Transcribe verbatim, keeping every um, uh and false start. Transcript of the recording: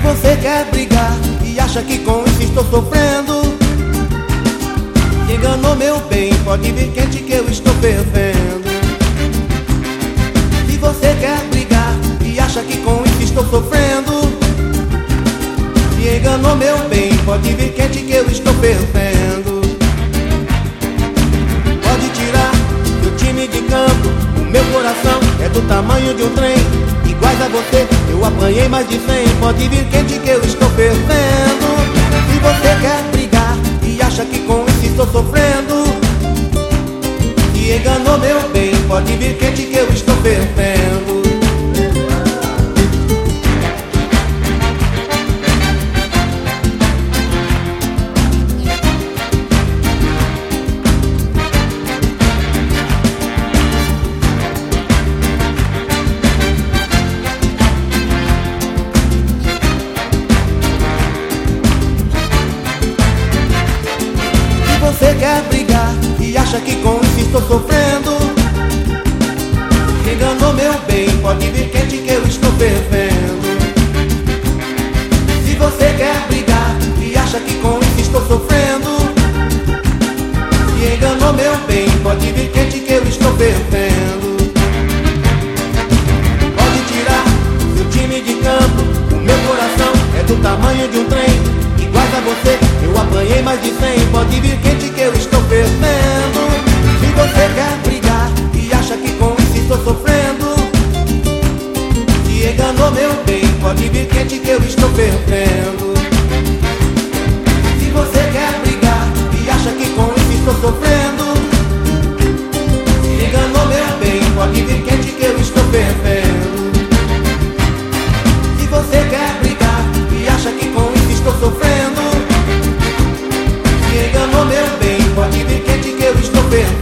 você quer brigar e acha que com isso estou sofrendo, se enganou meu bem, pode vir quente que eu estou fervendo. Se você quer brigar e acha que com isso estou sofrendo, se enganou meu bem, pode vir quente que eu estou fervendo. Pode tirar do time de campo, o meu coração é do tamanho de um trem. Iguais a você, eu apanhei mais de cem. Pode vir quente que eu estou fervendo. Se você quer brigar e acha que com isso estou sofrendo, se enganou meu bem, pode vir quente que eu estou fervendo. Você quer brigar e acha que com isso estou sofrendo, enganou meu bem, pode vir quente que eu estou fervendo. Se você quer brigar e acha que com isso estou sofrendo, enganou meu bem, pode vir quente que eu estou fervendo. Pode tirar seu time de campo, o meu coração é do tamanho de um trem. Iguais a você, eu apanhei mais de cem. Pode vir quente que eu estou fervendo. Se você quer brigar e acha que com isso estou sofrendo, se enganou meu bem, pode vir quente que eu estou fervendo. Se você quer brigar e acha que com isso estou sofrendo, se enganou meu bem, pode vir quente que eu estou fervendo. Se você quer brigar e acha que com isso estou sofrendo, se enganou meu bem, pode vir quente que eu estou fervendo.